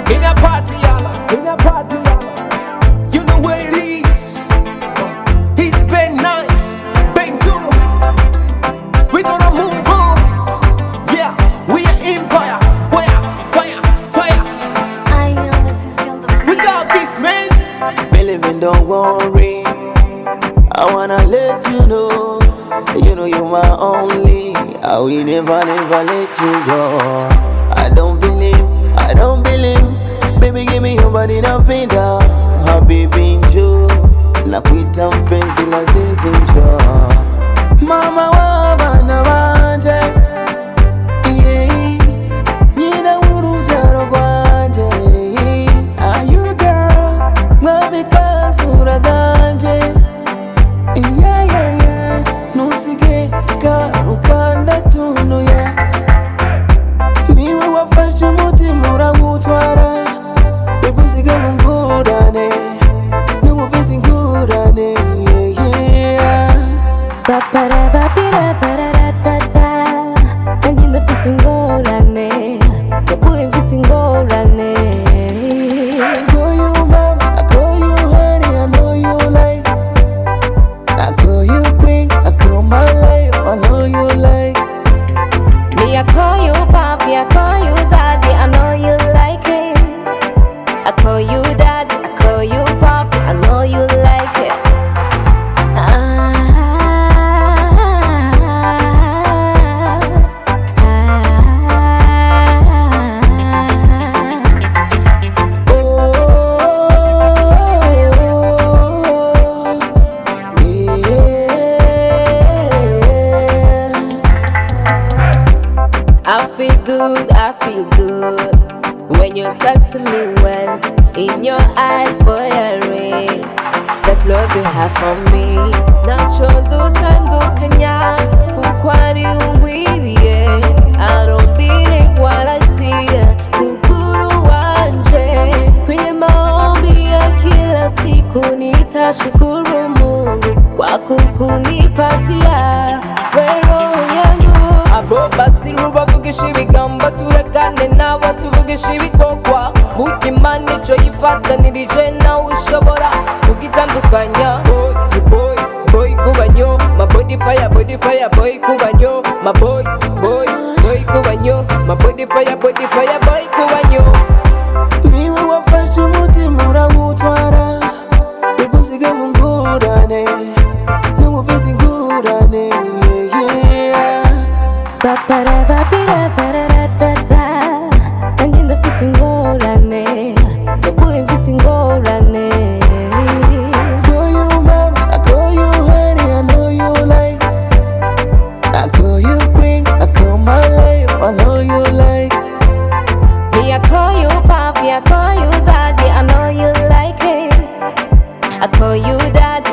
In a party, y'all. In a party, y'all. You know what it is. It's been nice. Been too. We gonna move on. Yeah, we are empire. Fire, fire, fire. I am a sister on the We got this, man. Believe in, don't worry. I wanna let you know you're my only. I will never, never let you go. I don't believe. Baby, give me your body napenda. Habibi njoo, nakuita mpenzi la zizi njoo. Mama wa bana banje, yeah. Nina uru vyaro kwanje. Are you girl? Mami kasura ganje. Yeah, yeah, yeah. Nusige karukanda tuno ya. Niwe wafashe umutima uragutwara. Bekusiga mungurane. Niwe ufise ingurane. Yeah, yeah. Papara papira pararatata. Nanjye ndafise ingorane. Nakuri mfise ingorane. I call you mama, I call you honey, I know you like. I call you queen, I call my life, I know you like. Me, I call you papi, I call you daddy, I know you like it. I call you daddy, I call you papi, I know you like it. I feel good when you talk to me well. In your eyes, boy, I read that love you have for me. Nacho dutandukanya kuko ari ungwiriye. I don't believe what I see, kukuru wanje. Kwenye maombi ya kila siku nitashukuru Mungu kwa kukunipatia roho yangu. Abo basiru bavugisha ibigambo turekane nabo tuvugisha ibikokwa. Mutima nico yifatanirije nawe ushobora kugitandukanya. Boy kubanyo, my body fire boy kubanyo, my boy kubanyo, my body fire boy kubanyo. Niwe wafashe umutima uragutwara. Bekusiga mungurane. Niwe ufise ingurane. Yeah. Papara papira pararatata. Nanjye ndafise ingorane. Nakuri mfise ingorane. Call you mama, I call you honey, I know you like. I call you queen, I call my life, I know you like. Me, I call you papi, I call you daddy, I know you like it. I call you daddy,